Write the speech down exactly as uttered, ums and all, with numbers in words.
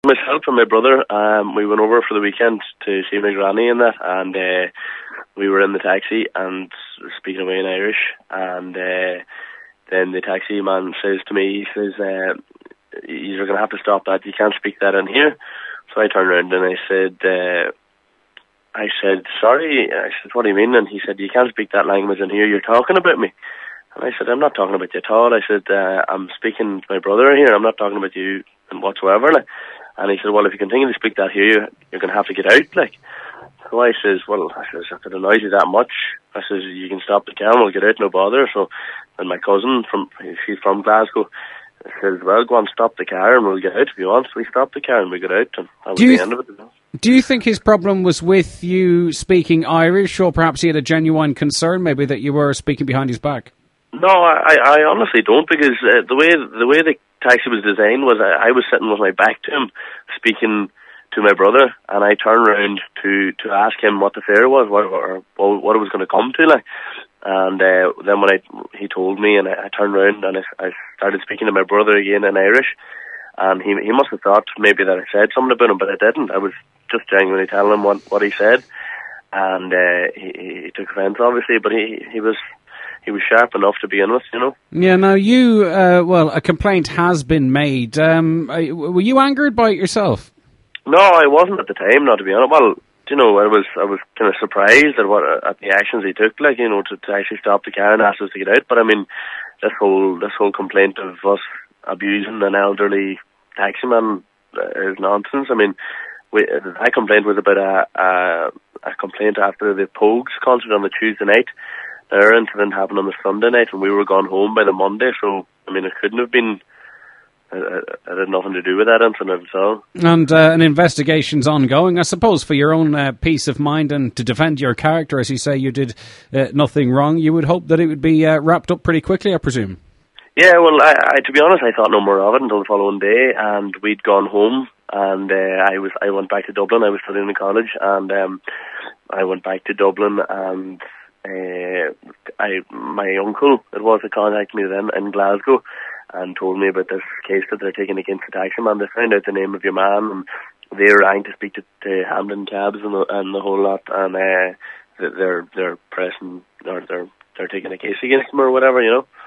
myself and my brother, um, we went over for the weekend to see my granny and that, and uh, we were in the taxi and speaking away in Irish, and uh, then the taxi man says to me, he says, uh, you're going to have to stop that, you can't speak that in here. So I turned around and I said, uh, I said, sorry, I said, what do you mean? And he said, you can't speak that language in here, you're talking about me. And I said, I'm not talking about you at all. I said, uh, I'm speaking to my brother here, I'm not talking about you whatsoever. Like. And he said, well, if you continue to speak that here, you're going to have to get out. Like. So I says, well, I says, if it annoys you that much, I says, you can stop the car and we'll get out, no bother. So, and my cousin, from she's from Glasgow, says, well, go and stop the car and we'll get out if you want. So we stopped the car and we got out, and that was the end of it. Do you think his problem was with you speaking Irish, or perhaps he had a genuine concern, maybe, that you were speaking behind his back? No, I, I honestly don't, because uh, the way the way the taxi was designed was I, I was sitting with my back to him, speaking to my brother, and I turned around to, to ask him what the fare was, what or what it was going to come to, like. And uh, then when I he told me, and I, I turned around and I, I started speaking to my brother again in Irish, and he he must have thought maybe that I said something about him, but I didn't. I was just genuinely telling him what, what he said, and uh, he, he took offence, obviously, but he he was. He was sharp enough to begin with, you know. Yeah, now you, uh, well, a complaint has been made. Um, were you angered by it yourself? No, I wasn't at the time, not to be honest. Well, you know, I was I was kind of surprised at what at the actions he took, like, you know, to, to actually stop the car and ask us to get out. But I mean, this whole this whole complaint of us abusing an elderly taximan is nonsense. I mean, we, that complaint was about a, a a complaint after the Pogues concert on the Tuesday night. Their incident happened on the Sunday night, and we were gone home by the Monday. So, I mean, it couldn't have been. It, it had nothing to do with that incident at all. And uh, an investigation's ongoing, I suppose, for your own uh, peace of mind and to defend your character. As you say, you did uh, nothing wrong. You would hope that it would be uh, wrapped up pretty quickly, I presume. Yeah, well, I, I, to be honest, I thought no more of it until the following day, and we'd gone home, and uh, I was I went back to Dublin. I was studying in college, and um, I went back to Dublin, and uh, I my uncle, it was, that contacted me then in Glasgow, and told me about this case that they're taking against the taximan. They found out the name of your man, and they were trying to speak to, to Hamden Cabs and the, and the whole lot, and uh, they're they're pressing, or they're they're taking a case against him or whatever, you know.